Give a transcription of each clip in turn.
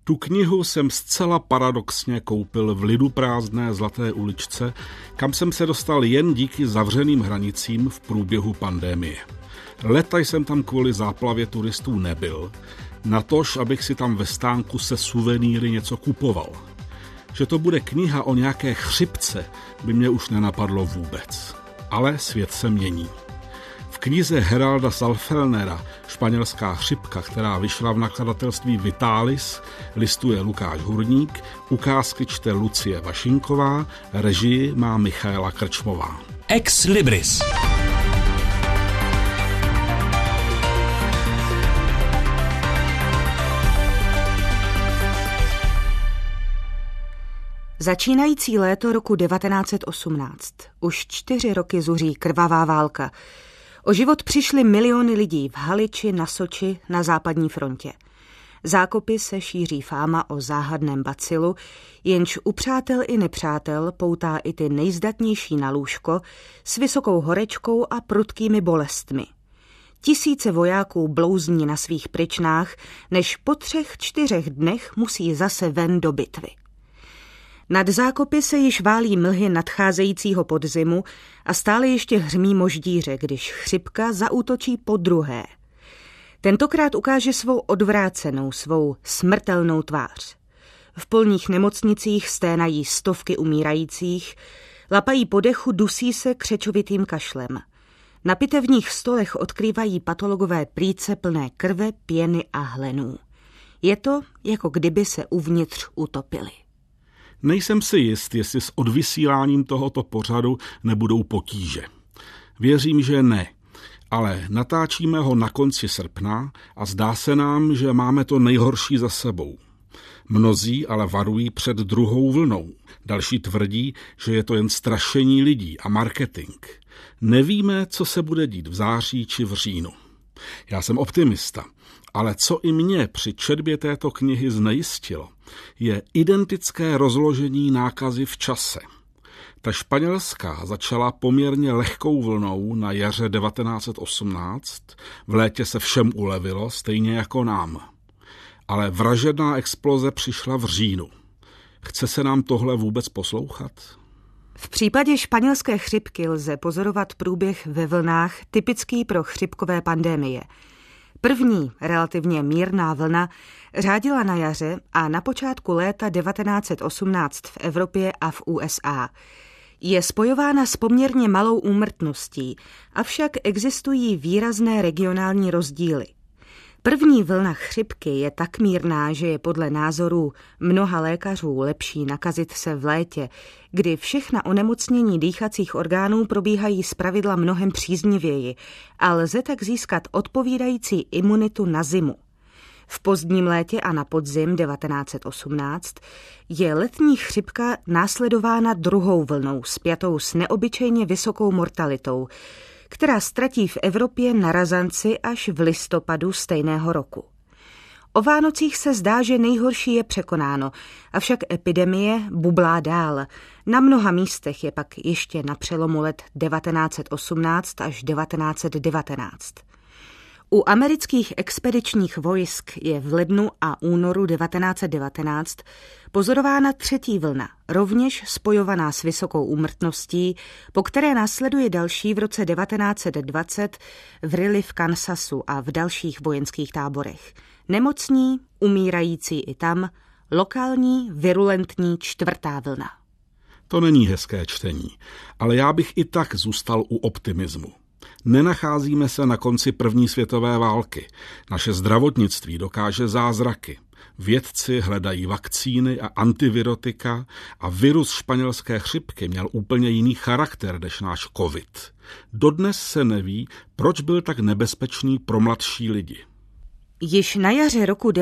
Tu knihu jsem zcela paradoxně koupil v liduprázdné Zlaté uličce, kam jsem se dostal jen díky zavřeným hranicím v průběhu pandemie. Leta jsem tam kvůli záplavě turistů nebyl, natož abych si tam ve stánku se suvenýry něco kupoval. Že to bude kniha o nějaké chřipce, by mě už nenapadlo vůbec. Ale svět se mění. V knize Heralda Salfellnera Španělská chřipka, která vyšla v nakladatelství Vitalis, listuje Lukáš Hurník, ukázky čte Lucie Vašinková, režii má Michaela Krčmová. Ex Libris. Začínající léto roku 1918. Už 4 roky zuří krvavá válka. O život přišly miliony lidí v Haliči, na Soči, na západní frontě. Zákopy se šíří fáma o záhadném bacilu, jenž u přátel i nepřátel poutá i ty nejzdatnější na lůžko s vysokou horečkou a prudkými bolestmi. Tisíce vojáků blouzní na svých pryčnách, než po 3-4 dnech musí zase ven do bitvy. Nad zákopy se již válí mlhy nadcházejícího podzimu a stále ještě hřmí moždíře, když chřipka zaútočí podruhé. Tentokrát ukáže svou odvrácenou, svou smrtelnou tvář. V polních nemocnicích sténají stovky umírajících, lapají po dechu, dusí se křečovitým kašlem. Na pitevních stolech odkrývají patologové plíce plné krve, pěny a hlenů. Je to, jako kdyby se uvnitř utopili. Nejsem si jist, jestli s odvysíláním tohoto pořadu nebudou potíže. Věřím, že ne, ale natáčíme ho na konci srpna a zdá se nám, že máme to nejhorší za sebou. Mnozí ale varují před druhou vlnou. Další tvrdí, že je to jen strašení lidí a marketing. Nevíme, co se bude dít v září či v říjnu. Já jsem optimista, ale co i mě při četbě této knihy znejistilo, je identické rozložení nákazy v čase. Ta španělská začala poměrně lehkou vlnou na jaře 1918, v létě se všem ulevilo, stejně jako nám. Ale vražedná exploze přišla v říjnu. Chce se nám tohle vůbec poslouchat? V případě španělské chřipky lze pozorovat průběh ve vlnách typický pro chřipkové pandemie. První, relativně mírná vlna řádila na jaře a na počátku léta 1918 v Evropě a v USA. Je spojována s poměrně malou úmrtností, avšak existují výrazné regionální rozdíly. První vlna chřipky je tak mírná, že je podle názorů mnoha lékařů lepší nakazit se v létě, kdy všechna onemocnění dýchacích orgánů probíhají zpravidla mnohem příznivěji a lze tak získat odpovídající imunitu na zimu. V pozdním létě a na podzim 1918 je letní chřipka následována druhou vlnou spjatou s neobyčejně vysokou mortalitou, která ztratí v Evropě na razanci až v listopadu stejného roku. O Vánocích se zdá, že nejhorší je překonáno, avšak epidemie bublá dál. Na mnoha místech je pak ještě na přelomu let 1918 až 1919. U amerických expedičních vojsk je v lednu a únoru 1919 pozorována třetí vlna, rovněž spojovaná s vysokou úmrtností, po které následuje další v roce 1920 v Riley v Kansasu a v dalších vojenských táborech. Nemocní, umírající i tam, lokální, virulentní čtvrtá vlna. To není hezké čtení, ale já bych i tak zůstal u optimismu. Nenacházíme se na konci první světové války. Naše zdravotnictví dokáže zázraky. Vědci hledají vakcíny a antivirotika a virus španělské chřipky měl úplně jiný charakter než náš covid. Dodnes se neví, proč byl tak nebezpečný pro mladší lidi. Již na jaře roku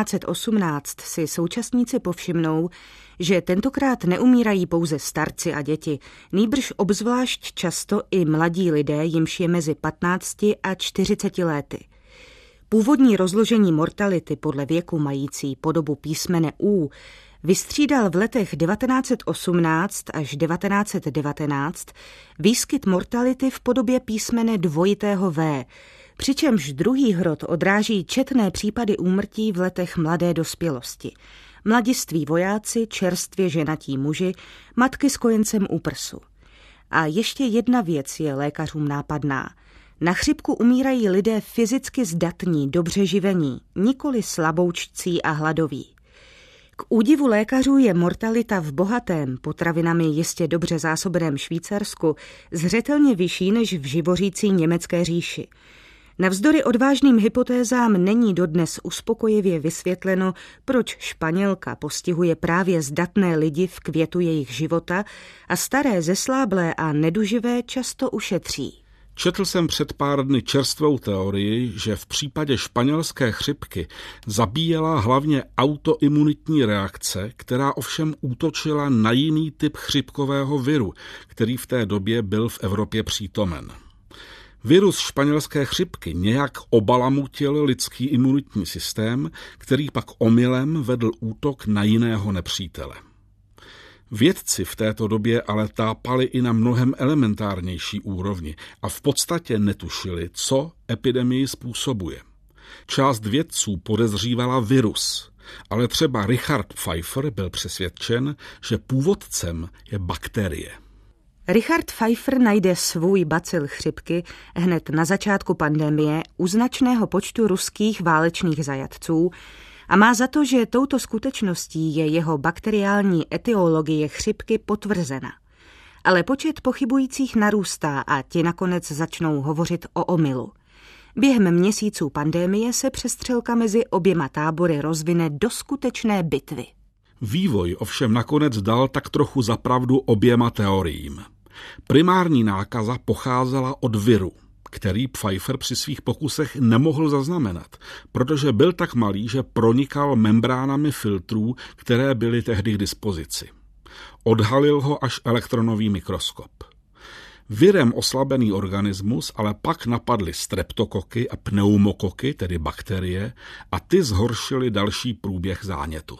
1918 si současníci povšimnou, že tentokrát neumírají pouze starci a děti, nýbrž obzvlášť často i mladí lidé, jimž je mezi 15 a 40 lety. Původní rozložení mortality podle věku mající podobu písmene U vystřídal v letech 1918 až 1919 výskyt mortality v podobě písmene dvojitého V, Přičemž druhý hrot odráží četné případy úmrtí v letech mladé dospělosti. Mladiství vojáci, čerstvě ženatí muži, matky s kojencem u prsu. A ještě jedna věc je lékařům nápadná. Na chřipku umírají lidé fyzicky zdatní, dobře živení, nikoli slaboučcí a hladoví. K údivu lékařů je mortalita v bohatém, potravinami jistě dobře zásobeném Švýcarsku zřetelně vyšší než v živořící německé říši. Navzdory odvážným hypotézám není dodnes uspokojivě vysvětleno, proč Španělka postihuje právě zdatné lidi v květu jejich života a staré zesláblé a neduživé často ušetří. Četl jsem před pár dny čerstvou teorii, že v případě španělské chřipky zabíjela hlavně autoimunitní reakce, která ovšem útočila na jiný typ chřipkového viru, který v té době byl v Evropě přítomen. Virus španělské chřipky nějak obalamutil lidský imunitní systém, který pak omylem vedl útok na jiného nepřítele. Vědci v této době ale tápali i na mnohem elementárnější úrovni a v podstatě netušili, co epidemii způsobuje. Část vědců podezřívala virus, ale třeba Richard Pfeiffer byl přesvědčen, že původcem je bakterie. Richard Pfeiffer najde svůj bacil chřipky hned na začátku pandemie u značného počtu ruských válečných zajatců a má za to, že touto skutečností je jeho bakteriální etiologie chřipky potvrzena. Ale počet pochybujících narůstá a ti nakonec začnou hovořit o omylu. Během měsíců pandemie se přestřelka mezi oběma tábory rozvine do skutečné bitvy. Vývoj ovšem nakonec dal tak trochu za pravdu oběma teoriím. Primární nákaza pocházela od viru, který Pfeiffer při svých pokusech nemohl zaznamenat, protože byl tak malý, že pronikal membránami filtrů, které byly tehdy k dispozici. Odhalil ho až elektronový mikroskop. Virem oslabený organismus ale pak napadly streptokoky a pneumokoky, tedy bakterie, a ty zhoršily další průběh zánětu.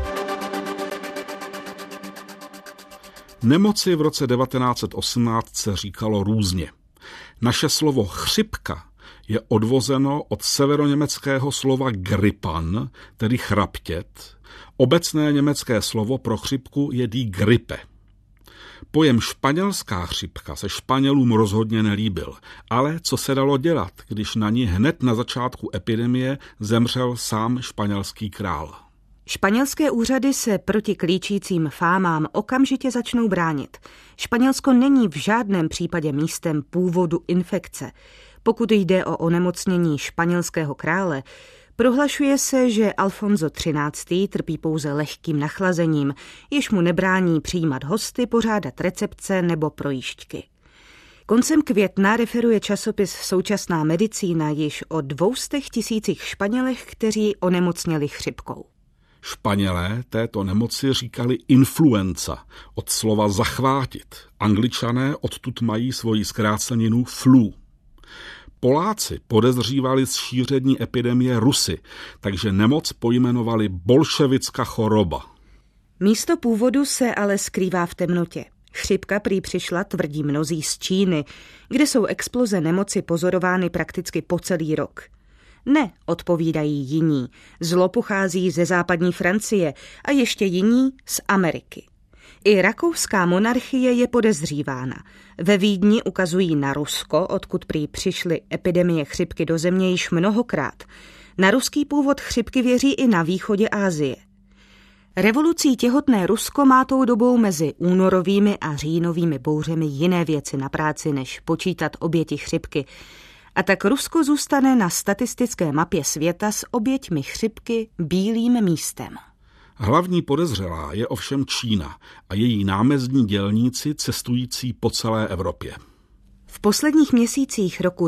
Nemoci v roce 1918 se říkalo různě. Naše slovo chřipka je odvozeno od severoněmeckého slova gripan, tedy chraptět. Obecné německé slovo pro chřipku je die Grippe. Pojem španělská chřipka se Španělům rozhodně nelíbil, ale co se dalo dělat, když na ní hned na začátku epidemie zemřel sám španělský král? Španělské úřady se proti klíčícím fámám okamžitě začnou bránit. Španělsko není v žádném případě místem původu infekce. Pokud jde o onemocnění španělského krále, prohlašuje se, že Alfonso XIII. Trpí pouze lehkým nachlazením, jež mu nebrání přijímat hosty, pořádat recepce nebo projížďky. Koncem května referuje časopis Současná medicína již o 200 000 Španělech, kteří onemocněli chřipkou. Španělé této nemoci říkali influenza, od slova zachvátit. Angličané odtud mají svoji zkráceninu flu. Poláci podezřívali z šíření epidemie Rusy, takže nemoc pojmenovali bolševická choroba. Místo původu se ale skrývá v temnotě. Chřipka prý přišla, tvrdí mnozí, z Číny, kde jsou exploze nemoci pozorovány prakticky po celý rok. Ne, odpovídají jiní. Zlo pochází ze západní Francie a ještě jiní z Ameriky. I rakouská monarchie je podezřívána. Ve Vídni ukazují na Rusko, odkud prý přišly epidemie chřipky do země již mnohokrát. Na ruský původ chřipky věří i na východě Asie. Revolucí těhotné Rusko má tou dobou mezi únorovými a říjnovými bouřemi jiné věci na práci, než počítat oběti chřipky. A tak Rusko zůstane na statistické mapě světa s oběťmi chřipky bílým místem. Hlavní podezřelá je ovšem Čína a její námezdní dělníci cestující po celé Evropě. V posledních měsících roku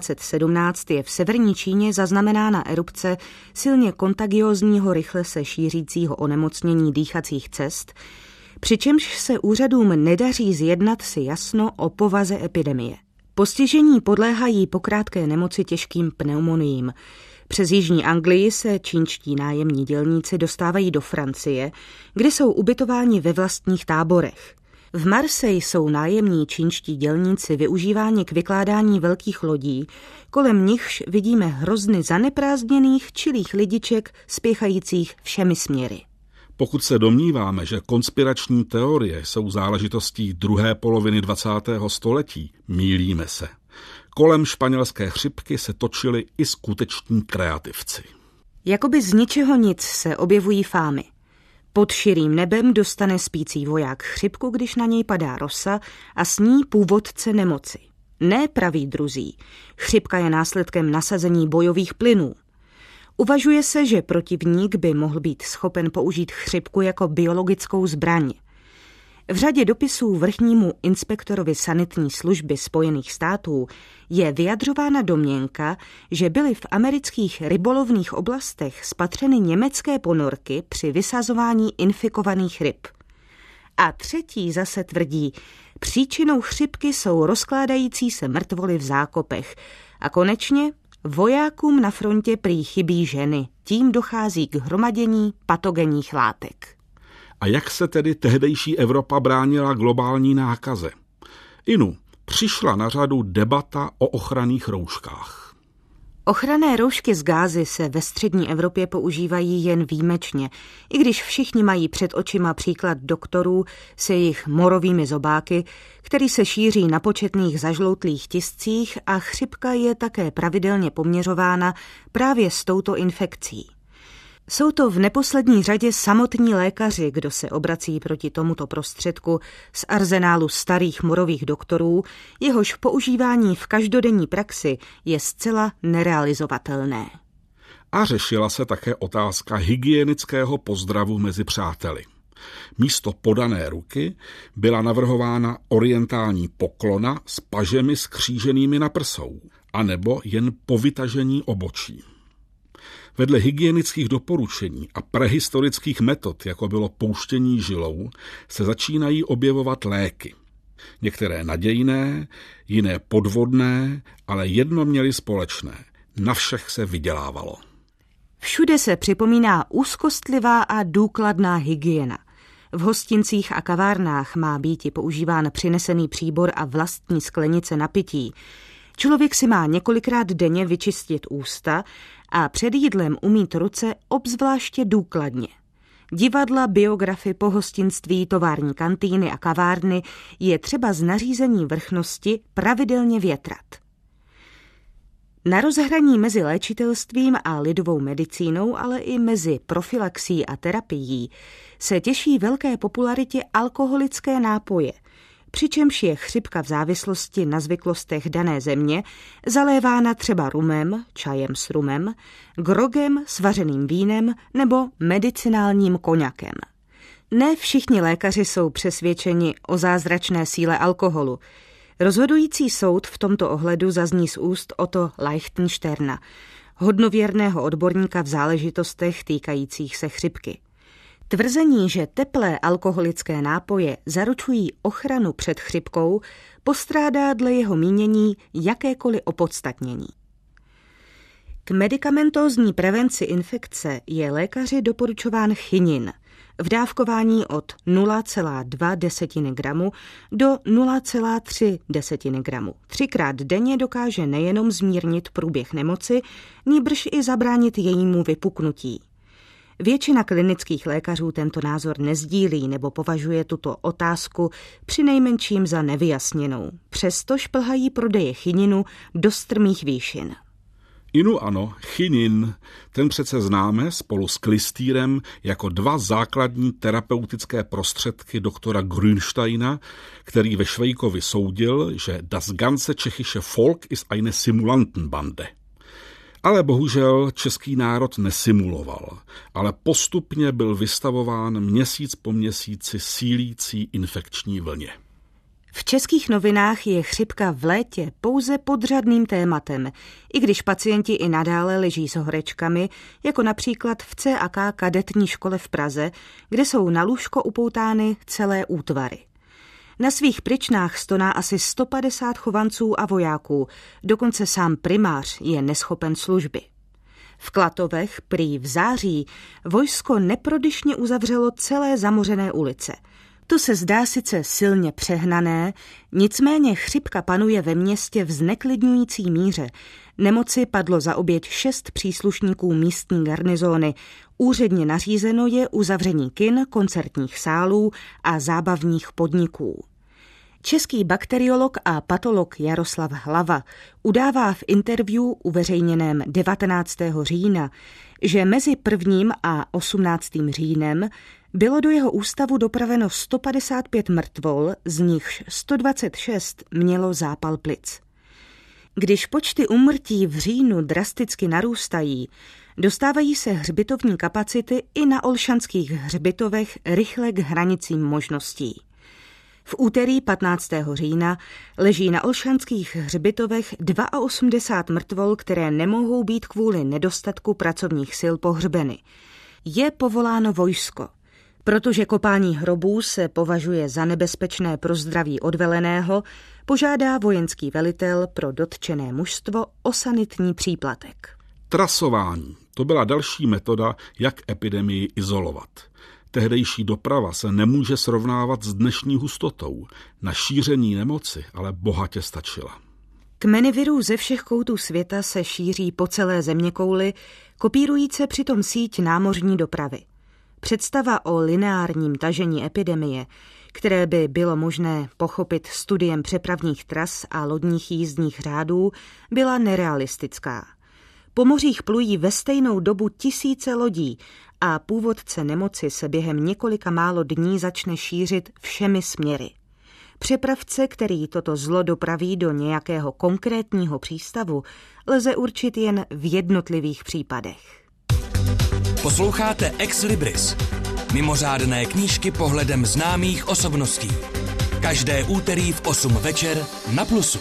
1917 je v severní Číně zaznamenána erupce silně kontagiózního, rychle se šířícího onemocnění dýchacích cest, přičemž se úřadům nedaří zjednat si jasno o povaze epidemie. Postižení podléhají po krátké nemoci těžkým pneumoniím. Přes jižní Anglii se čínští nájemní dělníci dostávají do Francie, kde jsou ubytováni ve vlastních táborech. V Marseille jsou nájemní čínští dělníci využíváni k vykládání velkých lodí, kolem nichž vidíme hrozny zaneprázdněných čilých lidiček spěchajících všemi směry. Pokud se domníváme, že konspirační teorie jsou záležitostí druhé poloviny 20. století, mýlíme se. Kolem španělské chřipky se točili i skuteční kreativci. Jakoby z ničeho nic se objevují fámy. Pod širým nebem dostane spící voják chřipku, když na něj padá rosa a s ní původce nemoci. Ne praví druzí. Chřipka je následkem nasazení bojových plynů. Uvažuje se, že protivník by mohl být schopen použít chřipku jako biologickou zbraň. V řadě dopisů vrchnímu inspektorovi sanitní služby Spojených států je vyjadřována domněnka, že byly v amerických rybolovných oblastech spatřeny německé ponorky při vysazování infikovaných ryb. A třetí zase tvrdí, příčinou chřipky jsou rozkládající se mrtvoly v zákopech. A konečně vojákům na frontě prý chybí ženy, tím dochází k hromadění patogenních látek. A jak se tedy tehdejší Evropa bránila globální nákaze? Inu, přišla na řadu debata o ochranných rouškách. Ochranné roušky z gázy se ve střední Evropě používají jen výjimečně, i když všichni mají před očima příklad doktorů se jejich morovými zobáky, který se šíří na početných zažloutlých tiscích a chřipka je také pravidelně poměřována právě s touto infekcí. Jsou to v neposlední řadě samotní lékaři, kdo se obrací proti tomuto prostředku z arzenálu starých morových doktorů, jehož používání v každodenní praxi je zcela nerealizovatelné. A řešila se také otázka hygienického pozdravu mezi přáteli. Místo podané ruky byla navrhována orientální poklona s pažemi skříženými na prsou, anebo jen povytažení obočí. Vedle hygienických doporučení a prehistorických metod, jako bylo pouštění žilou, se začínají objevovat léky. Některé nadějné, jiné podvodné, ale jedno měly společné. Na všech se vydělávalo. Všude se připomíná úzkostlivá a důkladná hygiena. V hostincích a kavárnách má býti používán přinesený příbor a vlastní sklenice na pití. Člověk si má několikrát denně vyčistit ústa a před jídlem umýt ruce obzvláště důkladně. Divadla, biografy, pohostinství, tovární kantýny a kavárny je třeba z nařízení vrchnosti pravidelně větrat. Na rozhraní mezi léčitelstvím a lidovou medicínou, ale i mezi profilaxí a terapií se těší velké popularitě alkoholické nápoje, přičemž je chřipka v závislosti na zvyklostech dané země zalévána třeba rumem, čajem s rumem, grogem, svařeným vínem nebo medicinálním koňakem. Ne všichni lékaři jsou přesvědčeni o zázračné síle alkoholu. Rozhodující soud v tomto ohledu zazní z úst Otto Leichtensterna, hodnověrného odborníka v záležitostech týkajících se chřipky. Tvrzení, že teplé alkoholické nápoje zaručují ochranu před chřipkou, postrádá dle jeho mínění jakékoliv opodstatnění. K medikamentózní prevenci infekce je lékaři doporučován chinin v dávkování od 0,2 gramu do 0,3 gramu. 3krát denně dokáže nejenom zmírnit průběh nemoci, nýbrž i zabránit jejímu vypuknutí. Většina klinických lékařů tento názor nezdílí nebo považuje tuto otázku přinejmenším za nevyjasněnou. Přesto šplhají prodeje chininu do strmých výšin. Inu ano, chinin, ten přece známe spolu s klystýrem jako dva základní terapeutické prostředky doktora Grünsteina, který ve Švejkovi soudil, že das ganze tschechische Volk ist eine Simulantenbande. Ale bohužel český národ nesimuloval, ale postupně byl vystavován měsíc po měsíci sílící infekční vlně. V českých novinách je chřipka v létě pouze podřadným tématem, i když pacienti i nadále leží s horečkami, jako například v CAK kadetní škole v Praze, kde jsou na lůžko upoutány celé útvary. Na svých pryčnách stoná asi 150 chovanců a vojáků, dokonce sám primář je neschopen služby. V Klatovech prý v září vojsko neprodyšně uzavřelo celé zamořené ulice. To se zdá sice silně přehnané, nicméně chřipka panuje ve městě v zneklidňující míře. Nemoci padlo za oběť 6 příslušníků místní garnizóny. Úředně nařízeno je uzavření kin, koncertních sálů a zábavních podniků. Český bakteriolog a patolog Jaroslav Hlava udává v interview uveřejněném 19. října, že mezi 1. a 18. říjnem bylo do jeho ústavu dopraveno 155 mrtvol, z nichž 126 mělo zápal plic. Když počty úmrtí v říjnu drasticky narůstají, dostávají se hřbitovní kapacity i na olšanských hřbitovech rychle k hranicím možností. V úterý 15. října leží na olšanských hřbitovech 82 mrtvol, které nemohou být kvůli nedostatku pracovních sil pohřbeny. Je povoláno vojsko. Protože kopání hrobů se považuje za nebezpečné pro zdraví odveleného, požádá vojenský velitel pro dotčené mužstvo o sanitní příplatek. Trasování. To byla další metoda, jak epidemii izolovat. Tehdejší doprava se nemůže srovnávat s dnešní hustotou. Na šíření nemoci ale bohatě stačila. Kmeny virů ze všech koutů světa se šíří po celé zeměkouli, kopírujíce přitom síť námořní dopravy. Představa o lineárním tažení epidemie, které by bylo možné pochopit studiem přepravních tras a lodních jízdních řádů, byla nerealistická. Po mořích plují ve stejnou dobu tisíce lodí a původce nemoci se během několika málo dní začne šířit všemi směry. Přepravce, který toto zlo dopraví do nějakého konkrétního přístavu, lze určit jen v jednotlivých případech. Posloucháte Ex Libris, mimořádné knížky pohledem známých osobností. Každé úterý v 8 večer na Plusu.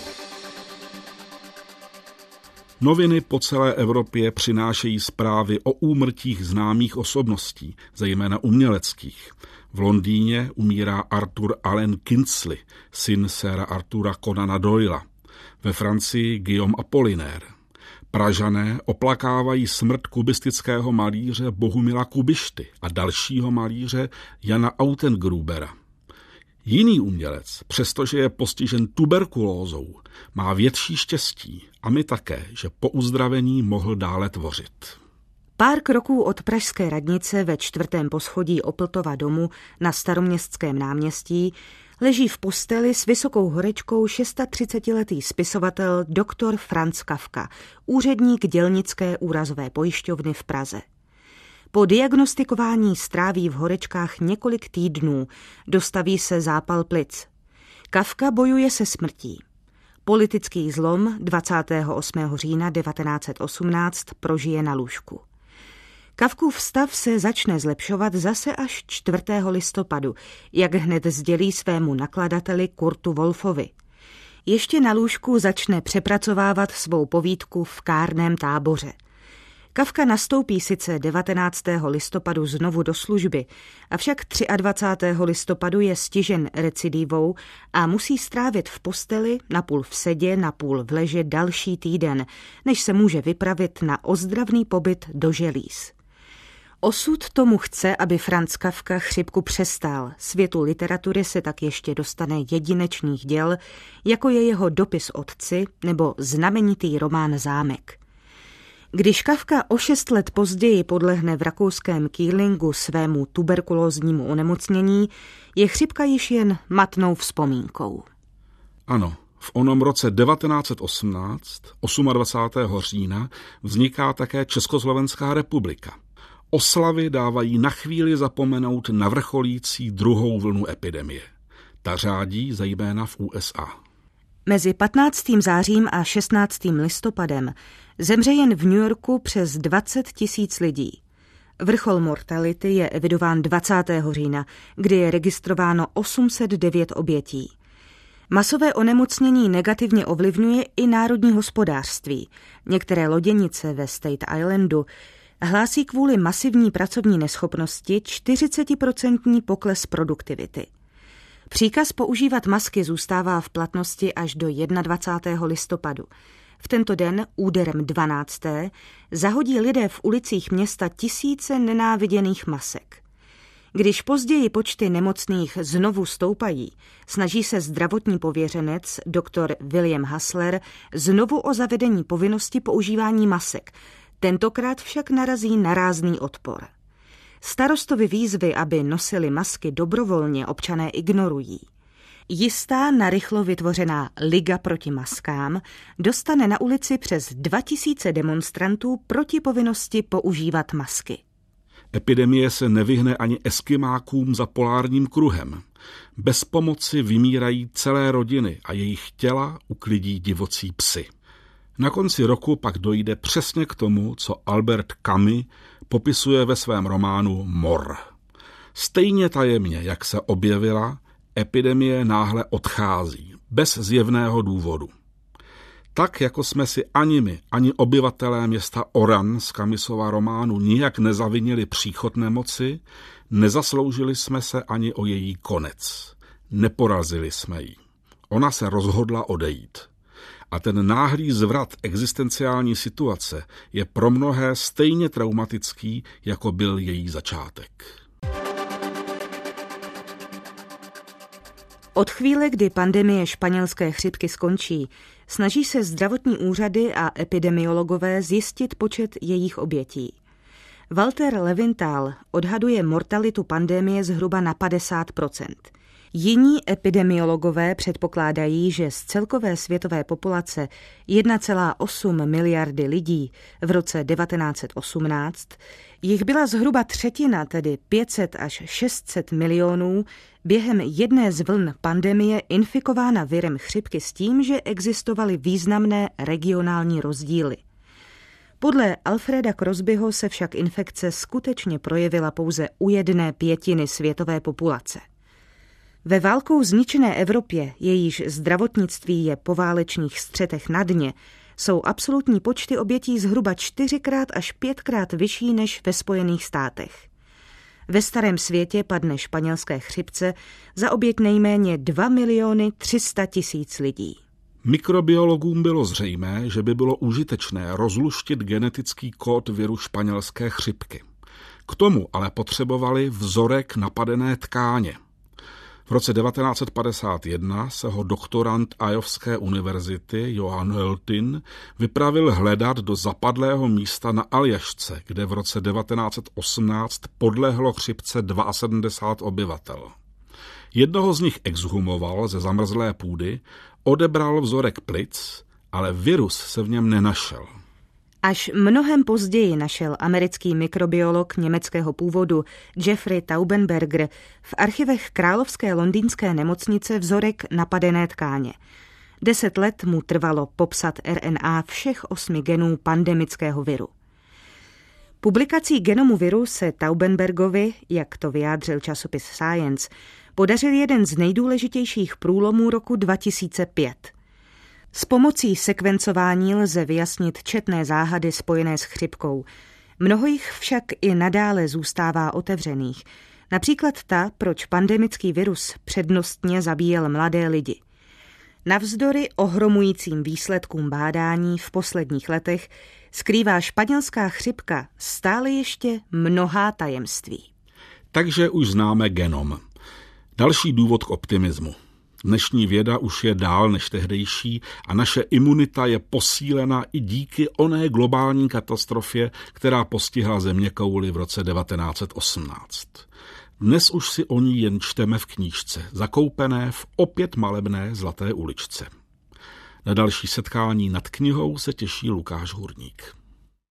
Noviny po celé Evropě přinášejí zprávy o úmrtích známých osobností, zejména uměleckých. V Londýně umírá Arthur Allen Kingsley, syn séra Artura Conana Doyla. Ve Francii Guillaume Apollinaire. Pražané oplakávají smrt kubistického malíře Bohumila Kubišty a dalšího malíře Jana Autengrubera. Jiný umělec, přestože je postižen tuberkulózou, má větší štěstí a my také, že po uzdravení mohl dále tvořit. Pár kroků od pražské radnice ve 4. poschodí Opltova domu na Staroměstském náměstí leží v posteli s vysokou horečkou 36letý spisovatel dr. Franz Kafka, úředník dělnické úrazové pojišťovny v Praze. Po diagnostikování stráví v horečkách několik týdnů, dostaví se zápal plic. Kafka bojuje se smrtí. Politický zlom 28. října 1918 prožije na lůžku. Kafkův stav se začne zlepšovat zase až 4. listopadu, jak hned sdělí svému nakladateli Kurtu Wolfovi. Ještě na lůžku začne přepracovávat svou povídku v kárném táboře. Kafka nastoupí sice 19. listopadu znovu do služby, avšak 23. listopadu je stižen recidivou a musí strávit v posteli, napůl v sedě, napůl v leže další týden, než se může vypravit na ozdravný pobyt do Želíz. Osud tomu chce, aby Franz Kafka chřipku přestal. Světu literatury se tak ještě dostane jedinečných děl, jako je jeho Dopis otci nebo znamenitý román Zámek. Když Kafka o 6 let později podlehne v rakouském Kielingu svému tuberkulóznímu onemocnění, je chřipka již jen matnou vzpomínkou. Ano, v onom roce 1918, 28. října, vzniká také Československá republika. Oslavy dávají na chvíli zapomenout na vrcholící druhou vlnu epidemie. Ta řádí zejména v USA. Mezi 15. zářím a 16. listopadem zemře jen v New Yorku přes 20 000 lidí. Vrchol mortality je evidován 20. října, kdy je registrováno 809 obětí. Masové onemocnění negativně ovlivňuje i národní hospodářství. Některé loděnice ve State Islandu hlásí kvůli masivní pracovní neschopnosti 40% pokles produktivity. Příkaz používat masky zůstává v platnosti až do 21. listopadu. V tento den, úderem 12., zahodí lidé v ulicích města tisíce nenáviděných masek. Když později počty nemocných znovu stoupají, snaží se zdravotní pověřenec dr. William Hassler znovu o zavedení povinnosti používání masek. Tentokrát však narazí na rázný odpor. Starostovi výzvy, aby nosili masky dobrovolně, občané ignorují. Jistá narychlo vytvořená Liga proti maskám dostane na ulici přes 2000 demonstrantů proti povinnosti používat masky. Epidemie se nevyhne ani eskimákům za polárním kruhem. Bez pomoci vymírají celé rodiny a jejich těla uklidí divocí psi. Na konci roku pak dojde přesně k tomu, co Albert Camus popisuje ve svém románu Mor. Stejně tajemně, jak se objevila, epidemie náhle odchází, bez zjevného důvodu. Tak, jako jsme si ani my, ani obyvatelé města Oran z Camusova románu nijak nezavinili příchod nemoci, nezasloužili jsme se ani o její konec. Neporazili jsme ji. Ona se rozhodla odejít. A ten náhlý zvrat existenciální situace je pro mnohé stejně traumatický, jako byl její začátek. Od chvíle, kdy pandemie španělské chřipky skončí, snaží se zdravotní úřady a epidemiologové zjistit počet jejich obětí. Walter Levinthal odhaduje mortalitu pandemie zhruba na 50%. Jiní epidemiologové předpokládají, že z celkové světové populace 1,8 miliardy lidí v roce 1918 jich byla zhruba třetina, tedy 500 až 600 milionů, během jedné z vln pandemie infikována virem chřipky s tím, že existovaly významné regionální rozdíly. Podle Alfreda Crosbyho se však infekce skutečně projevila pouze u 1/5 světové populace. Ve válkou zničené Evropě, jejíž zdravotnictví je po válečných střetech na dně, jsou absolutní počty obětí zhruba 4x až 5x vyšší než ve Spojených státech. Ve starém světě padne španělské chřipce za oběť nejméně 2 300 000 lidí. Mikrobiologům bylo zřejmé, že by bylo užitečné rozluštit genetický kód viru španělské chřipky. K tomu ale potřebovali vzorek napadené tkáně. V roce 1951 se ho doktorant Ajovské univerzity Johann Höltin vypravil hledat do zapadlého místa na Aljašce, kde v roce 1918 podlehlo chřipce 72 obyvatel. Jednoho z nich exhumoval ze zamrzlé půdy, odebral vzorek plic, ale virus se v něm nenašel. Až mnohem později našel americký mikrobiolog německého původu Jeffrey Taubenberger v archivech Královské londýnské nemocnice vzorek napadené tkáně. 10 let mu trvalo popsat RNA všech 8 genů pandemického viru. Publikací genomu viru se Taubenbergovi, jak to vyjádřil časopis Science, podařil jeden z nejdůležitějších průlomů roku 2005. S pomocí sekvencování lze vyjasnit četné záhady spojené s chřipkou. Mnoho jich však i nadále zůstává otevřených. Například ta, proč pandemický virus přednostně zabíjel mladé lidi. Navzdory ohromujícím výsledkům bádání v posledních letech skrývá španělská chřipka stále ještě mnohá tajemství. Takže už známe genom. Další důvod k optimismu. Dnešní věda už je dál než tehdejší a naše imunita je posílena i díky oné globální katastrofě, která postihla zeměkouli v roce 1918. Dnes už si o ní jen čteme v knížce, zakoupené v opět malebné Zlaté uličce. Na další setkání nad knihou se těší Lukáš Hurník.